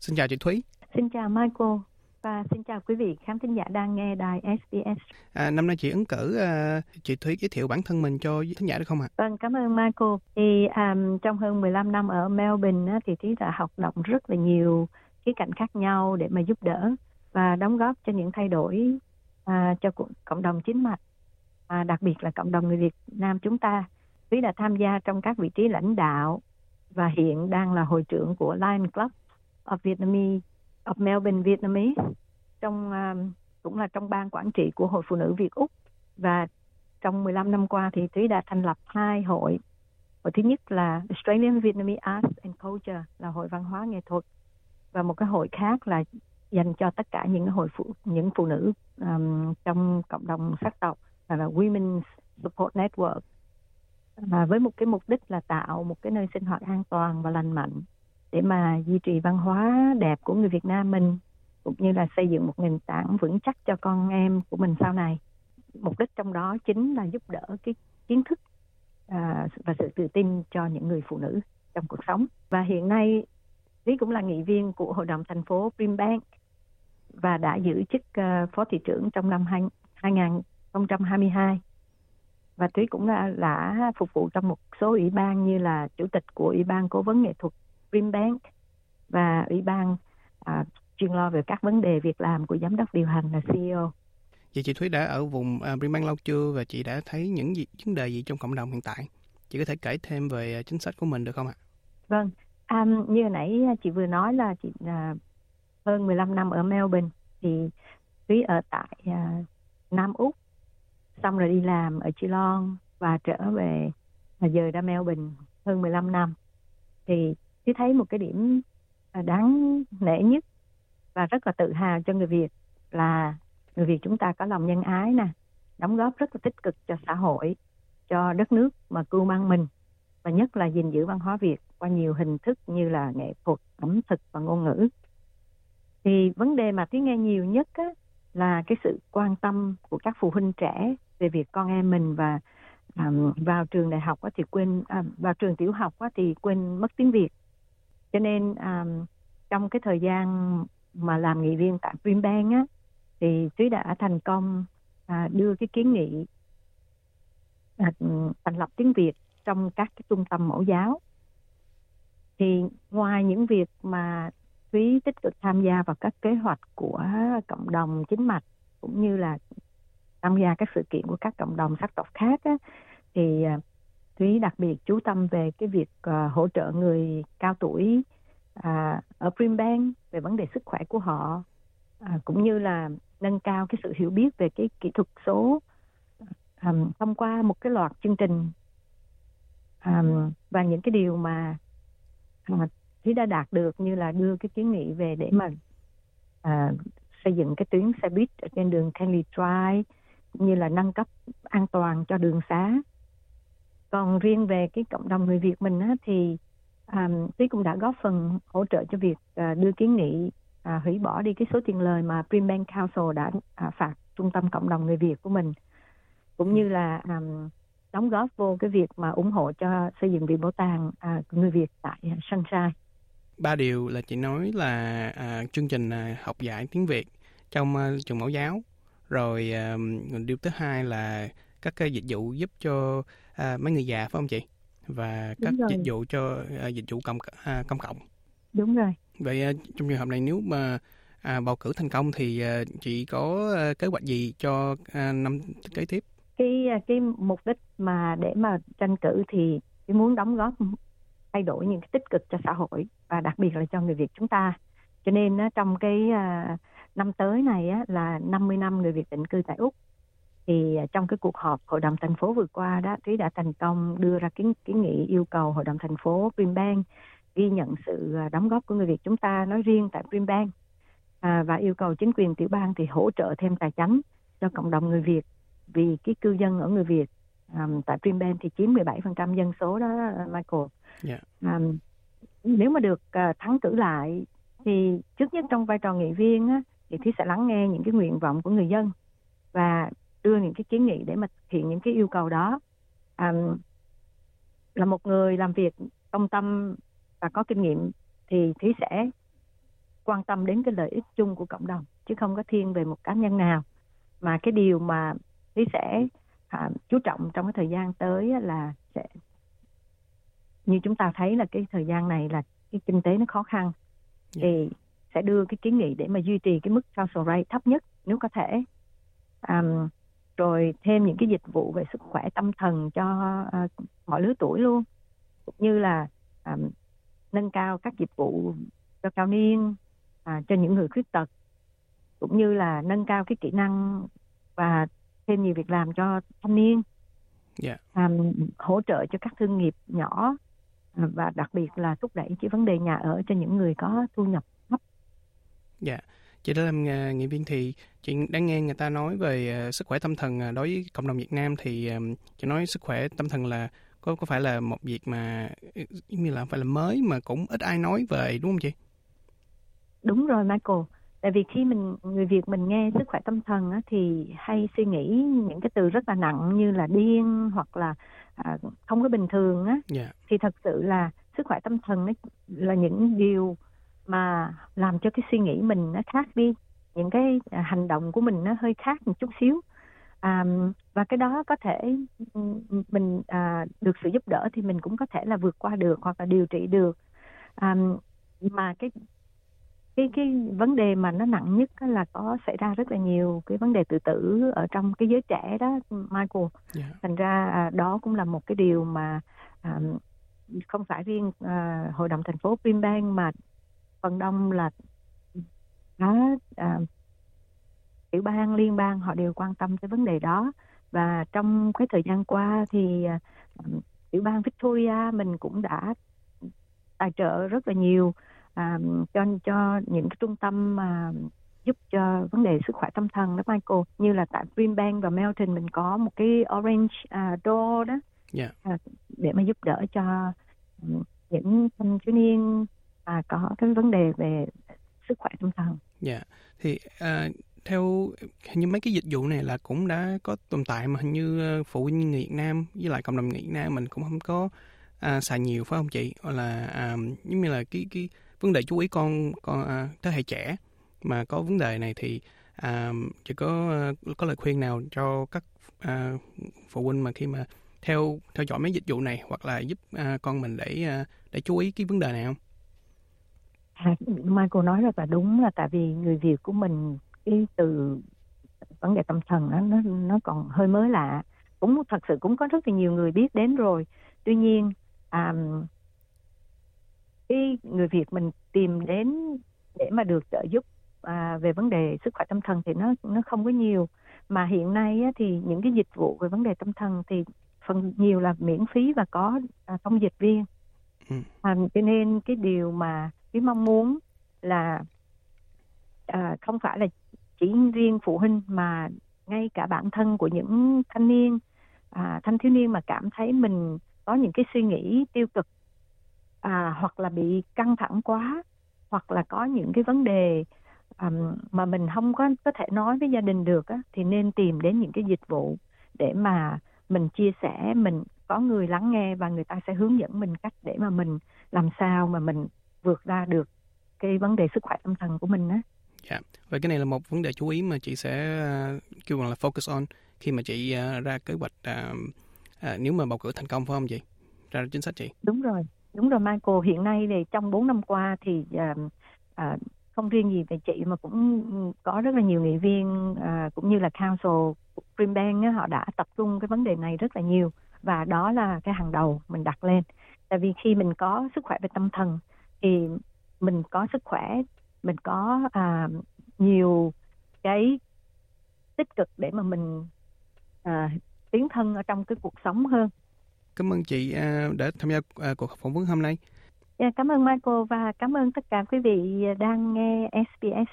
Xin chào chị Thúy. Xin chào Michael và xin chào quý vị khán thính giả đang nghe đài SBS. Năm nay chị ứng cử, chị Thúy giới thiệu bản thân mình cho thính giả được không ạ? Vâng, cảm ơn Michael. Thì trong hơn 15 năm ở Melbourne á, thì Thúy đã học động rất là nhiều khía cạnh khác nhau để mà giúp đỡ và đóng góp cho những thay đổi cho cộng đồng chính mạch, đặc biệt là cộng đồng người Việt Nam chúng ta. Thúy đã tham gia trong các vị trí lãnh đạo và hiện đang là hội trưởng của Lions Club of Melbourne Vietnamese, cũng là trong ban quản trị của Hội Phụ nữ Việt Úc. Và trong 15 năm qua thì Thúy đã thành lập 2 hội. Hội thứ nhất là Australian Vietnamese Arts and Culture, là hội văn hóa nghệ thuật, và một cái hội khác là dành cho tất cả những phụ nữ trong cộng đồng sắc tộc, là Women's Support Network, với một cái mục đích là tạo một cái nơi sinh hoạt an toàn và lành mạnh để mà duy trì văn hóa đẹp của người Việt Nam mình, cũng như là xây dựng một nền tảng vững chắc cho con em của mình sau này. Mục đích trong đó chính là giúp đỡ cái kiến thức và sự tự tin cho những người phụ nữ trong cuộc sống. Và hiện nay Thúy cũng là nghị viên của Hội đồng thành phố Brimbank và đã giữ chức phó thị trưởng trong năm 2022. Và Thúy cũng đã phục vụ trong một số ủy ban như là chủ tịch của Ủy ban Cố vấn nghệ thuật Brimbank và Ủy ban chuyên lo về các vấn đề việc làm của giám đốc điều hành là CEO. Vậy chị Thúy đã ở vùng Brisbane lâu chưa và chị đã thấy những vấn đề gì trong cộng đồng hiện tại? Chị có thể kể thêm về chính sách của mình được không ạ? Vâng, như hồi nãy chị vừa nói là chị hơn 15 năm ở Melbourne, thì Thúy ở tại Nam Úc, xong rồi đi làm ở Geelong và trở về giờ ra Melbourne hơn 15 năm. Thì Thúy thấy một cái điểm đáng nể nhất và rất là tự hào cho người Việt là người Việt chúng ta có lòng nhân ái nè, đóng góp rất là tích cực cho xã hội, cho đất nước mà cưu mang mình, và nhất là gìn giữ văn hóa Việt qua nhiều hình thức như là nghệ thuật, ẩm thực và ngôn ngữ. Thì vấn đề mà Thúy nghe nhiều nhất á, là cái sự quan tâm của các phụ huynh trẻ về việc con em mình, và vào trường đại học thì vào trường tiểu học thì quên mất tiếng Việt. Cho nên trong cái thời gian mà làm nghị viên tại Brisbane á, thì Thúy đã thành công đưa cái kiến nghị thành lập tiếng Việt trong các cái trung tâm mẫu giáo. Thì ngoài những việc mà Thúy tích cực tham gia vào các kế hoạch của cộng đồng chính mạch, cũng như là tham gia các sự kiện của các cộng đồng sắc tộc khác á, thì Thúy đặc biệt chú tâm về cái việc hỗ trợ người cao tuổi ở Brisbane về vấn đề sức khỏe của họ, cũng như là nâng cao cái sự hiểu biết về cái kỹ thuật số thông qua một cái loạt chương trình, và những cái điều mà Thúy đã đạt được, như là đưa cái kiến nghị về để mà xây dựng cái tuyến xe buýt ở trên đường Canley Drive, cũng như là nâng cấp an toàn cho đường xá. Còn riêng về cái cộng đồng người Việt mình á, thì Thúy cũng đã góp phần hỗ trợ cho việc đưa kiến nghị hủy bỏ đi cái số tiền lời mà Brisbane Council đã phạt trung tâm cộng đồng người Việt của mình, cũng như là đóng góp vô cái việc mà ủng hộ cho xây dựng viện bảo tàng người Việt tại Sunshine. 3 điều là chị nói là chương trình học dạy tiếng Việt trong trường mẫu giáo, rồi điều thứ hai là các cái dịch vụ giúp cho mấy người già, phải không chị? Và các dịch vụ cho dịch vụ công cộng. Đúng rồi. Vậy trong trường hợp này, nếu mà bầu cử thành công thì chị có kế hoạch gì cho năm kế tiếp? Cái mục đích mà để mà tranh cử thì tôi muốn đóng góp thay đổi những cái tích cực cho xã hội, và đặc biệt là cho người Việt chúng ta. Cho nên trong cái năm tới này là 50 năm người Việt định cư tại Úc. Thì trong cái cuộc họp Hội đồng thành phố vừa qua đó, Thúy đã thành công đưa ra kiến nghị yêu cầu Hội đồng thành phố Brisbane ghi nhận sự đóng góp của người Việt chúng ta nói riêng tại Brisbane, và yêu cầu chính quyền tiểu bang thì hỗ trợ thêm tài chánh cho cộng đồng người Việt, vì cái cư dân ở người Việt tại Brisbane thì chiếm 17% dân số đó, Michael. Yeah. Nếu mà được thắng cử lại thì trước nhất trong vai trò nghị viên thì Thúy sẽ lắng nghe những cái nguyện vọng của người dân và đưa những cái kiến nghị để mà thực hiện những cái yêu cầu đó. Là một người làm việc công tâm và có kinh nghiệm thì Thúy sẽ quan tâm đến cái lợi ích chung của cộng đồng, chứ không có thiên về một cá nhân nào. Mà cái điều mà Thúy sẽ chú trọng trong cái thời gian tới là sẽ, như chúng ta thấy là cái thời gian này là cái kinh tế nó khó khăn, thì sẽ đưa cái kiến nghị để mà duy trì cái mức social rate thấp nhất nếu có thể. Rồi thêm những cái dịch vụ về sức khỏe tâm thần cho mọi lứa tuổi luôn, cũng như là nâng cao các dịch vụ cho cao niên, cho những người khuyết tật, cũng như là nâng cao cái kỹ năng và thêm nhiều việc làm cho thanh niên. Hỗ trợ cho các thương nghiệp nhỏ, và đặc biệt là thúc đẩy cái vấn đề nhà ở cho những người có thu nhập thấp. Dạ, chị đã làm nghị viên thì chị đã nghe người ta nói về sức khỏe tâm thần đối với cộng đồng Việt Nam, thì chị nói sức khỏe tâm thần là có phải là một việc mà như là phải là mới mà cũng ít ai nói về, đúng không chị? Đúng rồi Michael. Tại vì khi người Việt mình nghe sức khỏe tâm thần á, thì hay suy nghĩ những cái từ rất là nặng như là điên hoặc là không có bình thường á. Thì thật sự là sức khỏe tâm thần ấy là những điều mà làm cho cái suy nghĩ mình nó khác đi, những cái hành động của mình nó hơi khác một chút xíu. Và cái đó có thể mình được sự giúp đỡ thì mình cũng có thể là vượt qua được hoặc là điều trị được. Mà cái vấn đề mà nó nặng nhất là có xảy ra rất là nhiều cái vấn đề tự tử ở trong cái giới trẻ đó Michael. Thành ra đó cũng là một cái điều mà không phải riêng hội đồng thành phố Brisbane mà phần đông là tiểu bang, liên bang họ đều quan tâm tới vấn đề đó. Và trong cái thời gian qua thì tiểu bang Victoria mình cũng đã tài trợ rất là nhiều cho những cái trung tâm giúp cho vấn đề sức khỏe tâm thần đó Michael, như là tại Brisbane và Melton mình có một cái Orange Door đó, để mà giúp đỡ cho những thanh thiếu niên có cái vấn đề về sức khỏe tâm thần. Thì theo hình như mấy cái dịch vụ này là cũng đã có tồn tại, mà hình như phụ huynh người Việt Nam với lại cộng đồng người Việt Nam mình cũng không có xài nhiều, phải không chị? Hoặc là giống như là cái vấn đề chú ý con thế hệ trẻ mà có vấn đề này, thì chị có lời khuyên nào cho các phụ huynh mà khi mà theo dõi mấy dịch vụ này, hoặc là giúp con mình để chú ý cái vấn đề này không? Michael nói rất là đúng, là tại vì người Việt của mình cái từ vấn đề tâm thần nó còn hơi mới lạ, cũng thật sự cũng có rất là nhiều người biết đến rồi. Tuy nhiên cái người Việt mình tìm đến để mà được trợ giúp về vấn đề sức khỏe tâm thần thì nó không có nhiều. Mà hiện nay á, thì những cái dịch vụ về vấn đề tâm thần thì phần nhiều là miễn phí và có thông dịch viên. Cho nên cái điều mà cái mong muốn là không phải là chỉ riêng phụ huynh mà ngay cả bản thân của những thanh thiếu niên mà cảm thấy mình có những cái suy nghĩ tiêu cực, hoặc là bị căng thẳng quá, hoặc là có những cái vấn đề mà mình không có thể nói với gia đình được á, thì nên tìm đến những cái dịch vụ để mà mình chia sẻ, mình có người lắng nghe và người ta sẽ hướng dẫn mình cách để mà mình làm sao mà mình vượt ra được cái vấn đề sức khỏe tâm thần của mình á. Và cái này là một vấn đề chú ý mà chị sẽ kêu bằng là focus on khi mà chị ra kế hoạch nếu mà bầu cử thành công, phải không chị? Ra chính sách chị. Đúng rồi Michael. Hiện nay thì trong 4 năm qua thì không riêng gì về chị mà cũng có rất là nhiều nghị viên cũng như là council Brisbane họ đã tập trung cái vấn đề này rất là nhiều, và đó là cái hàng đầu mình đặt lên. Tại vì khi mình có sức khỏe về tâm thần thì mình có sức khỏe, mình có nhiều cái tích cực để mà mình tiến thân ở trong cái cuộc sống hơn. Cảm ơn chị đã tham gia cuộc phỏng vấn hôm nay. Cảm ơn Michael và cảm ơn tất cả quý vị đang nghe SBS